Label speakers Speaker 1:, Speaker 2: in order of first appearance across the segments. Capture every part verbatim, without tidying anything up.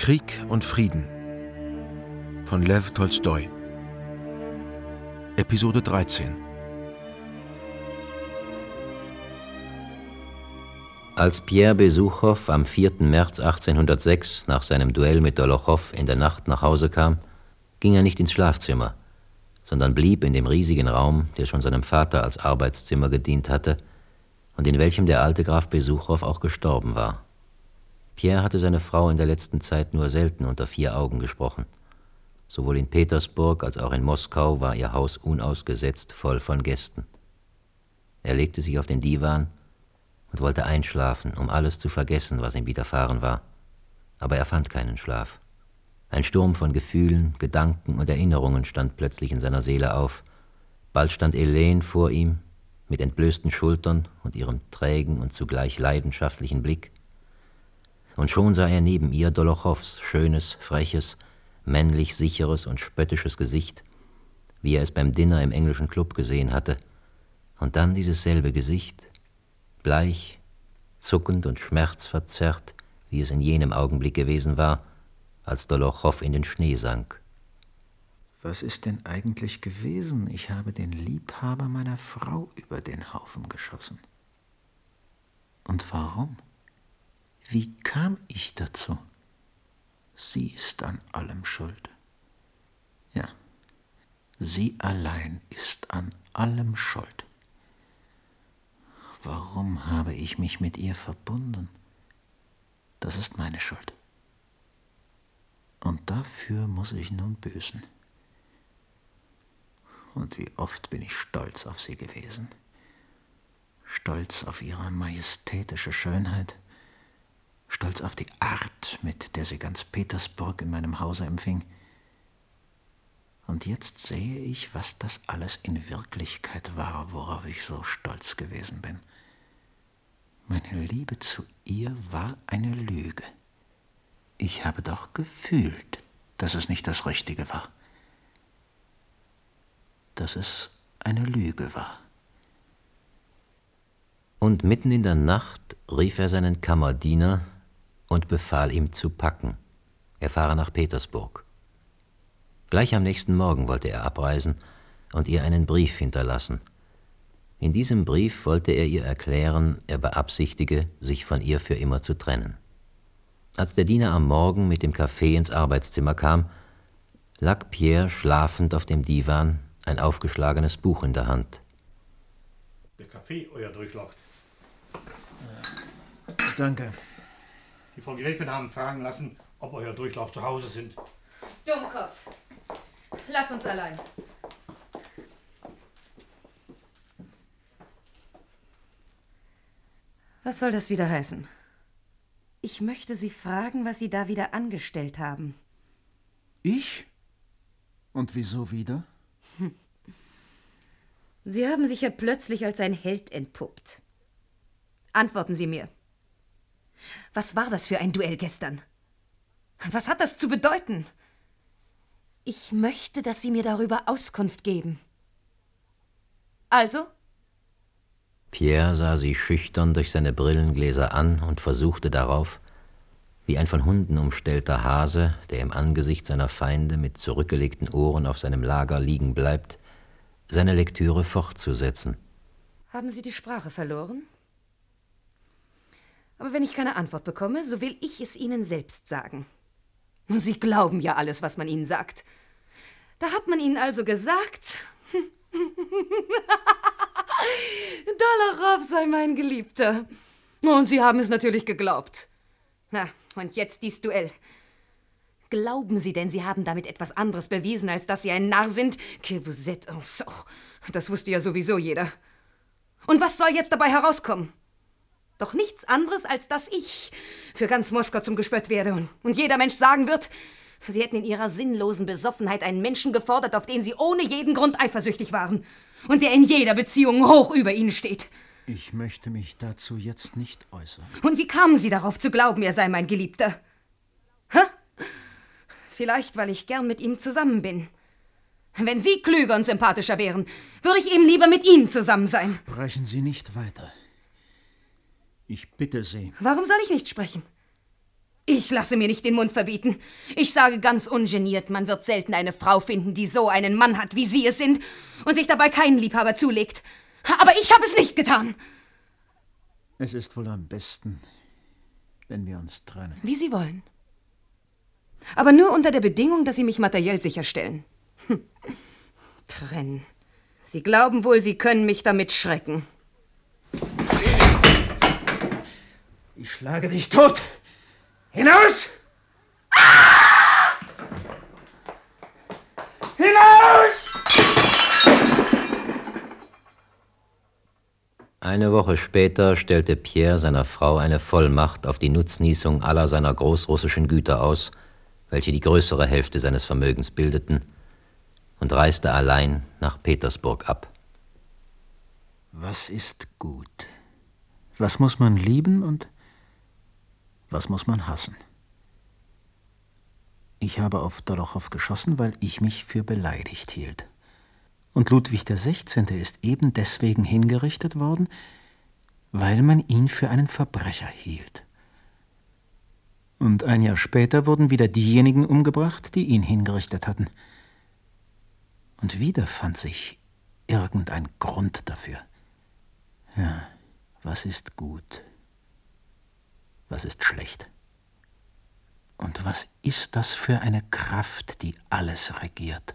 Speaker 1: Krieg und Frieden von Lew Tolstoi. Episode dreizehn.
Speaker 2: Als Pierre Besuchow am vierten März achtzehnhundertsechs nach seinem Duell mit Dolochow in der Nacht nach Hause kam, ging er nicht ins Schlafzimmer, sondern blieb in dem riesigen Raum, der schon seinem Vater als Arbeitszimmer gedient hatte und in welchem der alte Graf Besuchow auch gestorben war. Pierre hatte seine Frau in der letzten Zeit nur selten unter vier Augen gesprochen. Sowohl in Petersburg als auch in Moskau war ihr Haus unausgesetzt voll von Gästen. Er legte sich auf den Diwan und wollte einschlafen, um alles zu vergessen, was ihm widerfahren war. Aber er fand keinen Schlaf. Ein Sturm von Gefühlen, Gedanken und Erinnerungen stand plötzlich in seiner Seele auf. Bald stand Helene vor ihm, mit entblößten Schultern und ihrem trägen und zugleich leidenschaftlichen Blick. Und schon sah er neben ihr Dolochows schönes, freches, männlich sicheres und spöttisches Gesicht, wie er es beim Dinner im englischen Club gesehen hatte. Und dann dieses selbe Gesicht, bleich, zuckend und schmerzverzerrt, wie es in jenem Augenblick gewesen war, als Dolochow in den Schnee sank.
Speaker 3: Was ist denn eigentlich gewesen? Ich habe den Liebhaber meiner Frau über den Haufen geschossen. Und warum? Wie kam ich dazu? Sie ist an allem schuld. Ja, sie allein ist an allem schuld. Warum habe ich mich mit ihr verbunden? Das ist meine Schuld. Und dafür muss ich nun büßen. Und wie oft bin ich stolz auf sie gewesen. Stolz auf ihre majestätische Schönheit, stolz auf die Art, mit der sie ganz Petersburg in meinem Hause empfing. Und jetzt sehe ich, was das alles in Wirklichkeit war, worauf ich so stolz gewesen bin. Meine Liebe zu ihr war eine Lüge. Ich habe doch gefühlt, dass es nicht das Richtige war. Dass es eine Lüge war.
Speaker 2: Und mitten in der Nacht rief er seinen Kammerdiener und befahl ihm zu packen. Er fahre nach Petersburg. Gleich am nächsten Morgen wollte er abreisen und ihr einen Brief hinterlassen. In diesem Brief wollte er ihr erklären, er beabsichtige, sich von ihr für immer zu trennen. Als der Diener am Morgen mit dem Kaffee ins Arbeitszimmer kam, lag Pierre schlafend auf dem Diwan, ein aufgeschlagenes Buch in der Hand.
Speaker 4: Der Kaffee, euer Durchlaucht.
Speaker 3: Danke.
Speaker 4: Die Frau Gräfin haben fragen lassen, ob euer Durchlaucht zu Hause sind.
Speaker 5: Dummkopf. Lass uns allein. Was soll das wieder heißen? Ich möchte Sie fragen, was Sie da wieder angestellt haben.
Speaker 3: Ich? Und wieso wieder?
Speaker 5: Hm. Sie haben sich ja plötzlich als ein Held entpuppt. Antworten Sie mir. Was war das für ein Duell gestern? Was hat das zu bedeuten? Ich möchte, dass Sie mir darüber Auskunft geben. Also?
Speaker 2: Pierre sah sie schüchtern durch seine Brillengläser an und versuchte darauf, wie ein von Hunden umstellter Hase, der im Angesicht seiner Feinde mit zurückgelegten Ohren auf seinem Lager liegen bleibt, seine Lektüre fortzusetzen.
Speaker 5: Haben Sie die Sprache verloren? Aber wenn ich keine Antwort bekomme, so will ich es Ihnen selbst sagen. Sie glauben ja alles, was man Ihnen sagt. Da hat man Ihnen also gesagt, Dolochow sei mein Geliebter. Und Sie haben es natürlich geglaubt. Na, und jetzt dies Duell. Glauben Sie denn, Sie haben damit etwas anderes bewiesen, als dass Sie ein Narr sind? Que vous êtes un sot. Das wusste ja sowieso jeder. Und was soll jetzt dabei herauskommen? Doch nichts anderes, als dass ich für ganz Moskau zum Gespött werde und, und jeder Mensch sagen wird, Sie hätten in Ihrer sinnlosen Besoffenheit einen Menschen gefordert, auf den Sie ohne jeden Grund eifersüchtig waren und der in jeder Beziehung hoch über Ihnen steht.
Speaker 3: Ich möchte mich dazu jetzt nicht äußern.
Speaker 5: Und wie kamen Sie darauf zu glauben, er sei mein Geliebter? Hä? Vielleicht, weil ich gern mit ihm zusammen bin. Wenn Sie klüger und sympathischer wären, würde ich eben lieber mit Ihnen zusammen sein.
Speaker 3: Sprechen Sie nicht weiter. Ich bitte Sie.
Speaker 5: Warum soll ich nicht sprechen? Ich lasse mir nicht den Mund verbieten. Ich sage ganz ungeniert, man wird selten eine Frau finden, die so einen Mann hat, wie Sie es sind, und sich dabei keinen Liebhaber zulegt. Aber ich habe es nicht getan.
Speaker 3: Es ist wohl am besten, wenn wir uns trennen.
Speaker 5: Wie Sie wollen. Aber nur unter der Bedingung, dass Sie mich materiell sicherstellen. Hm. Trennen. Sie glauben wohl, Sie können mich damit schrecken.
Speaker 3: Ich schlage dich tot! Hinaus! Ah! Hinaus!
Speaker 2: Eine Woche später stellte Pierre seiner Frau eine Vollmacht auf die Nutznießung aller seiner großrussischen Güter aus, welche die größere Hälfte seines Vermögens bildeten, und reiste allein nach Petersburg ab.
Speaker 3: Was ist gut? Was muss man lieben und was muss man hassen? Ich habe auf Dolochow geschossen, weil ich mich für beleidigt hielt. Und Ludwig der Sechzehnte ist eben deswegen hingerichtet worden, weil man ihn für einen Verbrecher hielt. Und ein Jahr später wurden wieder diejenigen umgebracht, die ihn hingerichtet hatten. Und wieder fand sich irgendein Grund dafür. Ja, was ist gut? Was ist schlecht? Und was ist das für eine Kraft, die alles regiert?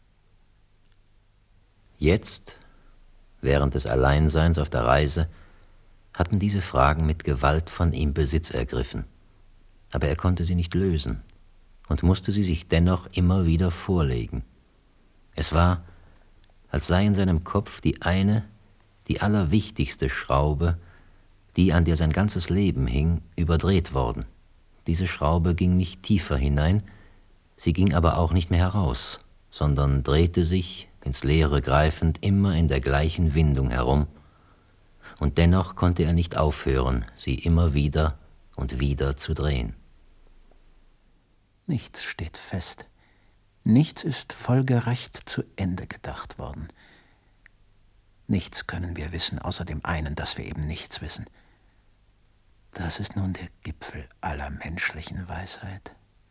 Speaker 2: Jetzt, während des Alleinseins auf der Reise, hatten diese Fragen mit Gewalt von ihm Besitz ergriffen. Aber er konnte sie nicht lösen und musste sie sich dennoch immer wieder vorlegen. Es war, als sei in seinem Kopf die eine, die allerwichtigste Schraube, die, an der sein ganzes Leben hing, überdreht worden. Diese Schraube ging nicht tiefer hinein, sie ging aber auch nicht mehr heraus, sondern drehte sich, ins Leere greifend, immer in der gleichen Windung herum. Und dennoch konnte er nicht aufhören, sie immer wieder und wieder zu drehen.
Speaker 3: Nichts steht fest. Nichts ist folgerecht zu Ende gedacht worden. Nichts können wir wissen, außer dem einen, dass wir eben nichts wissen. Das ist nun der Gipfel aller menschlichen Weisheit.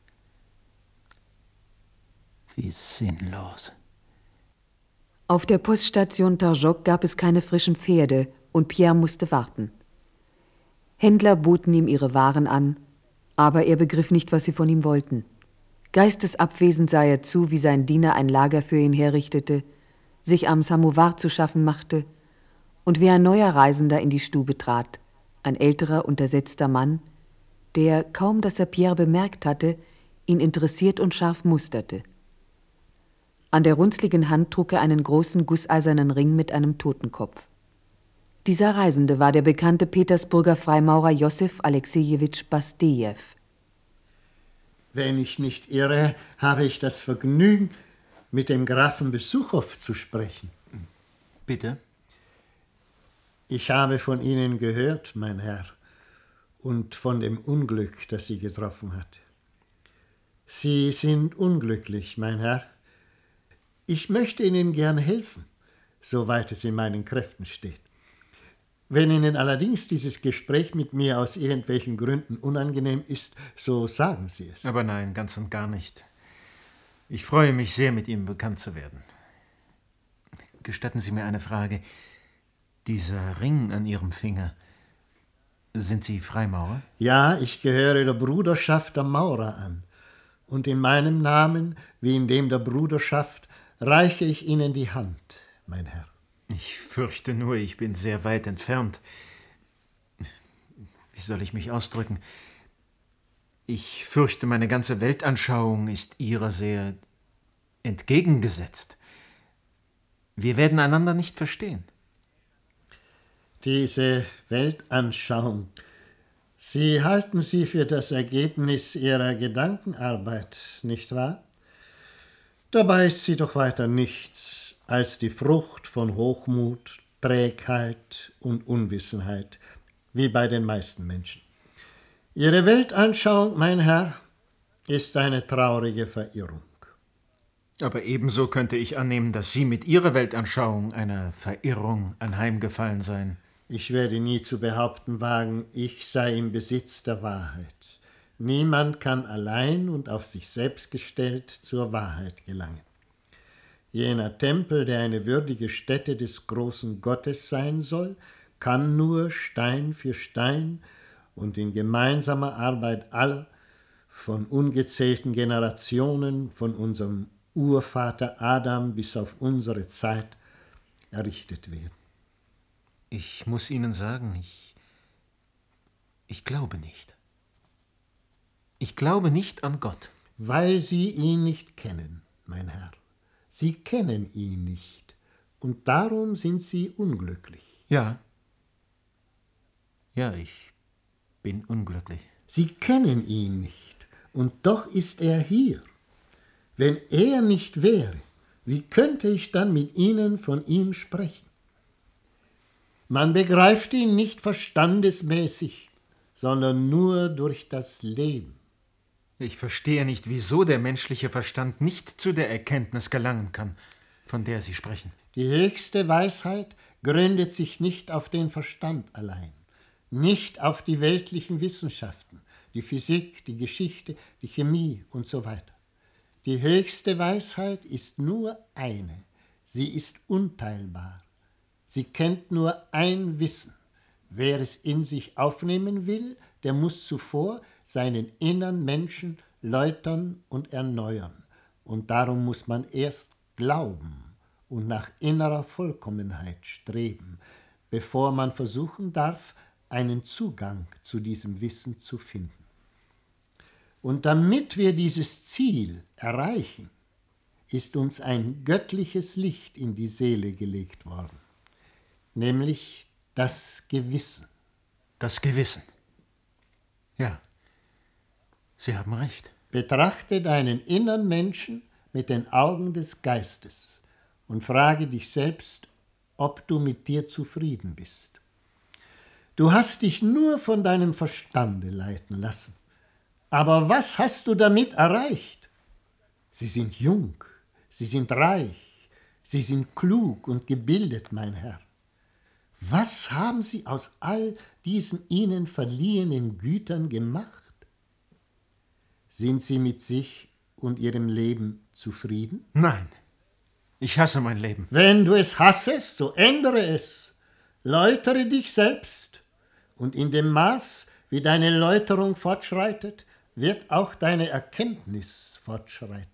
Speaker 3: Wie sinnlos.
Speaker 6: Auf der Poststation Tarjok gab es keine frischen Pferde und Pierre musste warten. Händler boten ihm ihre Waren an, aber er begriff nicht, was sie von ihm wollten. Geistesabwesend sah er zu, wie sein Diener ein Lager für ihn herrichtete, sich am Samowar zu schaffen machte und wie ein neuer Reisender in die Stube trat, ein älterer, untersetzter Mann, der, kaum dass er Pierre bemerkt hatte, ihn interessiert und scharf musterte. An der runzligen Hand trug er einen großen gusseisernen Ring mit einem Totenkopf. Dieser Reisende war der bekannte Petersburger Freimaurer Josef Alexejewitsch Bastejew.
Speaker 7: Wenn ich nicht irre, habe ich das Vergnügen, mit dem Grafen Besuchow zu sprechen.
Speaker 3: Bitte?
Speaker 7: Ich habe von Ihnen gehört, mein Herr, und von dem Unglück, das Sie getroffen hat. Sie sind unglücklich, mein Herr. Ich möchte Ihnen gern helfen, soweit es in meinen Kräften steht. Wenn Ihnen allerdings dieses Gespräch mit mir aus irgendwelchen Gründen unangenehm ist, so sagen Sie es.
Speaker 3: Aber nein, ganz und gar nicht. Ich freue mich sehr, mit Ihnen bekannt zu werden. Gestatten Sie mir eine Frage. Dieser Ring an Ihrem Finger, sind Sie Freimaurer?
Speaker 7: Ja, ich gehöre der Bruderschaft der Maurer an. Und in meinem Namen, wie in dem der Bruderschaft, reiche ich Ihnen die Hand, mein Herr.
Speaker 3: Ich fürchte nur, ich bin sehr weit entfernt. Wie soll ich mich ausdrücken? Ich fürchte, meine ganze Weltanschauung ist Ihrer sehr entgegengesetzt. Wir werden einander nicht verstehen.
Speaker 7: Diese Weltanschauung, Sie halten sie für das Ergebnis Ihrer Gedankenarbeit, nicht wahr? Dabei ist sie doch weiter nichts als die Frucht von Hochmut, Trägheit und Unwissenheit, wie bei den meisten Menschen. Ihre Weltanschauung, mein Herr, ist eine traurige Verirrung.
Speaker 3: Aber ebenso könnte ich annehmen, dass Sie mit Ihrer Weltanschauung einer Verirrung anheimgefallen seien.
Speaker 7: Ich werde nie zu behaupten wagen, ich sei im Besitz der Wahrheit. Niemand kann allein und auf sich selbst gestellt zur Wahrheit gelangen. Jener Tempel, der eine würdige Stätte des großen Gottes sein soll, kann nur Stein für Stein und in gemeinsamer Arbeit aller, von ungezählten Generationen, von unserem Urvater Adam bis auf unsere Zeit, errichtet werden.
Speaker 1: Ich muss Ihnen sagen, ich, ich glaube nicht. Ich glaube nicht an Gott.
Speaker 7: Weil Sie ihn nicht kennen, mein Herr. Sie kennen ihn nicht, und darum sind Sie unglücklich.
Speaker 1: Ja. Ja, ich bin unglücklich.
Speaker 7: Sie kennen ihn nicht, und doch ist er hier. Wenn er nicht wäre, wie könnte ich dann mit Ihnen von ihm sprechen? Man begreift ihn nicht verstandesmäßig, sondern nur durch das Leben.
Speaker 1: Ich verstehe nicht, wieso der menschliche Verstand nicht zu der Erkenntnis gelangen kann, von der Sie sprechen.
Speaker 7: Die höchste Weisheit gründet sich nicht auf den Verstand allein, nicht auf die weltlichen Wissenschaften, die Physik, die Geschichte, die Chemie und so weiter. Die höchste Weisheit ist nur eine, sie ist unteilbar. Sie kennt nur ein Wissen. Wer es in sich aufnehmen will, der muss zuvor seinen inneren Menschen läutern und erneuern. Und darum muss man erst glauben und nach innerer Vollkommenheit streben, bevor man versuchen darf, einen Zugang zu diesem Wissen zu finden. Und damit wir dieses Ziel erreichen, ist uns ein göttliches Licht in die Seele gelegt worden, nämlich das Gewissen.
Speaker 1: Das Gewissen. Ja, Sie haben recht.
Speaker 7: Betrachte deinen inneren Menschen mit den Augen des Geistes und frage dich selbst, ob du mit dir zufrieden bist. Du hast dich nur von deinem Verstande leiten lassen. Aber was hast du damit erreicht? Sie sind jung, sie sind reich, sie sind klug und gebildet, mein Herr. Was haben sie aus all diesen ihnen verliehenen Gütern gemacht? Sind sie mit sich und ihrem Leben zufrieden?
Speaker 1: Nein, ich hasse mein Leben.
Speaker 7: Wenn du es hassest, so ändere es. Läutere dich selbst, und in dem Maß, wie deine Läuterung fortschreitet, wird auch deine Erkenntnis fortschreiten.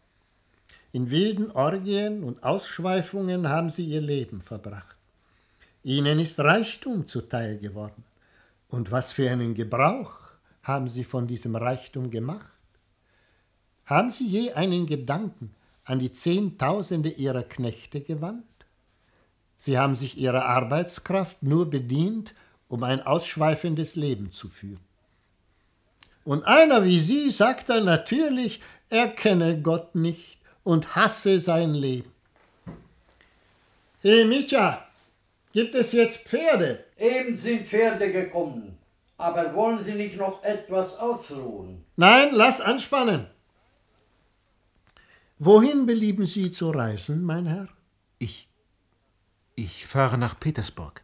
Speaker 7: In wilden Orgien und Ausschweifungen haben sie ihr Leben verbracht. Ihnen ist Reichtum zuteil geworden. Und was für einen Gebrauch haben sie von diesem Reichtum gemacht? Haben sie je einen Gedanken an die Zehntausende ihrer Knechte gewandt? Sie haben sich ihrer Arbeitskraft nur bedient, um ein ausschweifendes Leben zu führen. Und einer wie Sie sagt dann natürlich, er kenne Gott nicht und hasse sein Leben. Hey Mitya, gibt es jetzt Pferde?
Speaker 8: Eben sind Pferde gekommen. Aber wollen Sie nicht noch etwas ausruhen?
Speaker 7: Nein, lass anspannen. Wohin belieben Sie zu reisen, mein Herr?
Speaker 1: Ich, ich fahre nach Petersburg.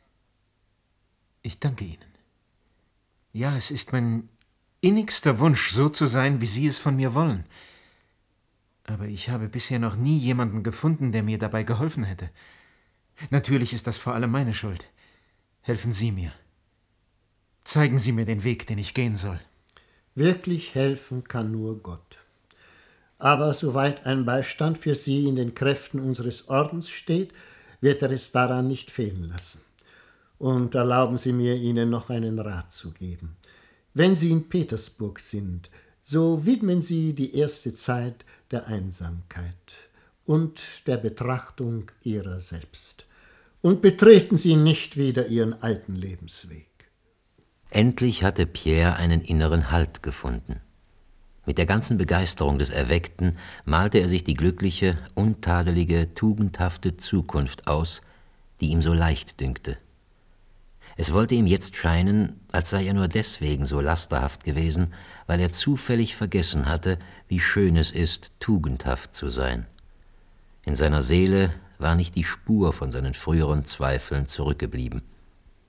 Speaker 1: Ich danke Ihnen. Ja, es ist mein innigster Wunsch, so zu sein, wie Sie es von mir wollen. Aber ich habe bisher noch nie jemanden gefunden, der mir dabei geholfen hätte. Natürlich ist das vor allem meine Schuld. Helfen Sie mir. Zeigen Sie mir den Weg, den ich gehen soll.
Speaker 7: Wirklich helfen kann nur Gott. Aber soweit ein Beistand für Sie in den Kräften unseres Ordens steht, wird er es daran nicht fehlen lassen. Und erlauben Sie mir, Ihnen noch einen Rat zu geben. Wenn Sie in Petersburg sind, so widmen Sie die erste Zeit der Einsamkeit und der Betrachtung Ihrer selbst. Und betreten Sie nicht wieder Ihren alten Lebensweg.
Speaker 2: Endlich hatte Pierre einen inneren Halt gefunden. Mit der ganzen Begeisterung des Erweckten malte er sich die glückliche, untadelige, tugendhafte Zukunft aus, die ihm so leicht dünkte. Es wollte ihm jetzt scheinen, als sei er nur deswegen so lasterhaft gewesen, weil er zufällig vergessen hatte, wie schön es ist, tugendhaft zu sein. In seiner Seele war nicht die Spur von seinen früheren Zweifeln zurückgeblieben.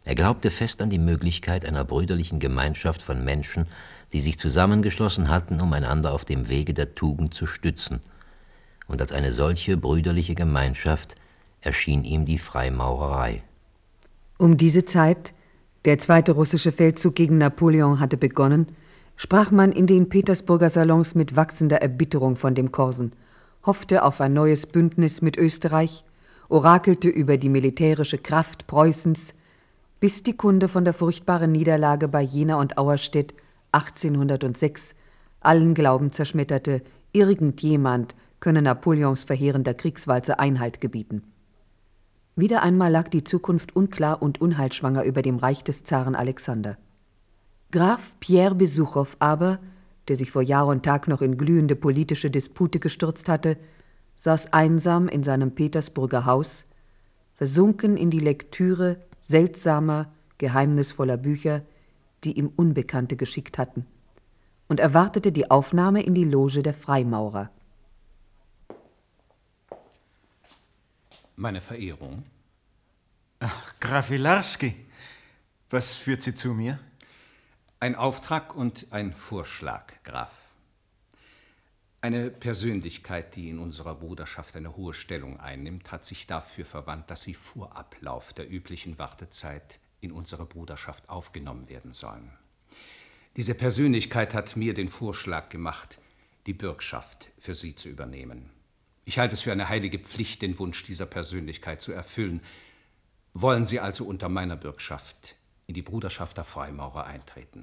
Speaker 2: Er glaubte fest an die Möglichkeit einer brüderlichen Gemeinschaft von Menschen, die sich zusammengeschlossen hatten, um einander auf dem Wege der Tugend zu stützen. Und als eine solche brüderliche Gemeinschaft erschien ihm die Freimaurerei.
Speaker 6: Um diese Zeit, der zweite russische Feldzug gegen Napoleon hatte begonnen, sprach man in den Petersburger Salons mit wachsender Erbitterung von dem Korsen, hoffte auf ein neues Bündnis mit Österreich, orakelte über die militärische Kraft Preußens, bis die Kunde von der furchtbaren Niederlage bei Jena und Auerstedt achtzehnhundertsechs allen Glauben zerschmetterte, irgendjemand könne Napoleons verheerender Kriegswalze Einhalt gebieten. Wieder einmal lag die Zukunft unklar und unheilschwanger über dem Reich des Zaren Alexander. Graf Pierre Besuchow aber, der sich vor Jahr und Tag noch in glühende politische Dispute gestürzt hatte, saß einsam in seinem Petersburger Haus, versunken in die Lektüre seltsamer, geheimnisvoller Bücher, die ihm Unbekannte geschickt hatten, und erwartete die Aufnahme in die Loge der Freimaurer.
Speaker 9: Meine Verehrung.
Speaker 1: Ach, Graf Wilarski, was führt Sie zu mir?
Speaker 9: Ein Auftrag und ein Vorschlag, Graf. Eine Persönlichkeit, die in unserer Bruderschaft eine hohe Stellung einnimmt, hat sich dafür verwandt, dass sie vor Ablauf der üblichen Wartezeit in unsere Bruderschaft aufgenommen werden sollen. Diese Persönlichkeit hat mir den Vorschlag gemacht, die Bürgschaft für sie zu übernehmen. Ich halte es für eine heilige Pflicht, den Wunsch dieser Persönlichkeit zu erfüllen. Wollen Sie also unter meiner Bürgschaft in die Bruderschaft der Freimaurer eintreten?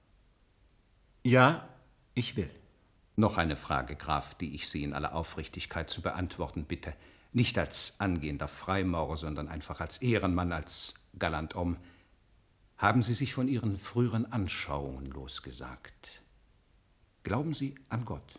Speaker 1: Ja, ich will.
Speaker 9: Noch eine Frage, Graf, die ich Sie in aller Aufrichtigkeit zu beantworten bitte. Nicht als angehender Freimaurer, sondern einfach als Ehrenmann, als Galanthom. Haben Sie sich von Ihren früheren Anschauungen losgesagt? Glauben Sie an Gott?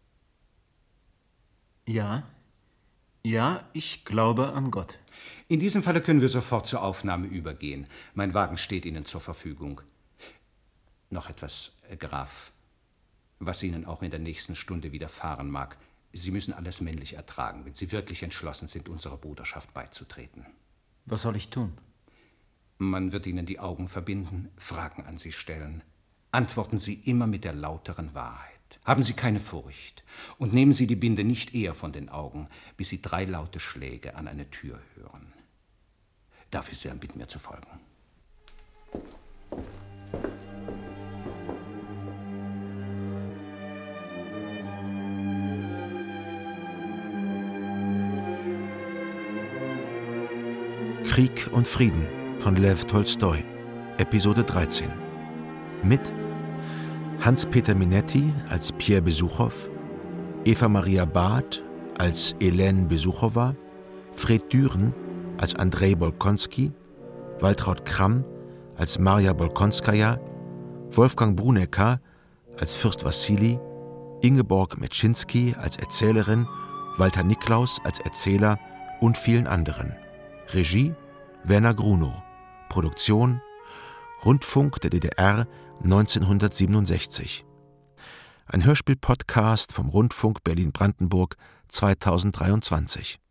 Speaker 1: Ja, ja, ich glaube an Gott.
Speaker 9: In diesem Falle können wir sofort zur Aufnahme übergehen. Mein Wagen steht Ihnen zur Verfügung. Noch etwas, Graf, was Ihnen auch in der nächsten Stunde widerfahren mag. Sie müssen alles männlich ertragen, wenn Sie wirklich entschlossen sind, unserer Bruderschaft beizutreten.
Speaker 1: Was soll ich tun?
Speaker 9: Man wird Ihnen die Augen verbinden, Fragen an Sie stellen. Antworten Sie immer mit der lauteren Wahrheit. Haben Sie keine Furcht und nehmen Sie die Binde nicht eher von den Augen, bis Sie drei laute Schläge an eine Tür hören. Darf ich Sie bitten, mir zu folgen?
Speaker 10: Krieg und Frieden von Lew Tolstoi, Episode dreizehn. Mit Hans-Peter Minetti als Pierre Besuchow, Eva Maria Barth als Helene Besuchowa, Fred Düren als Andrei Bolkonski, Waltraud Kramm als Marja Bolkonskaja, Wolfgang Brunecker als Fürst Wassili, Ingeborg Metschinski als Erzählerin, Walter Niklaus als Erzähler und vielen anderen. Regie Werner Grunow. Produktion Rundfunk der D D R neunzehnhundertsiebenundsechzig. Ein Hörspiel-Podcast vom Rundfunk Berlin-Brandenburg zweitausenddreiundzwanzig.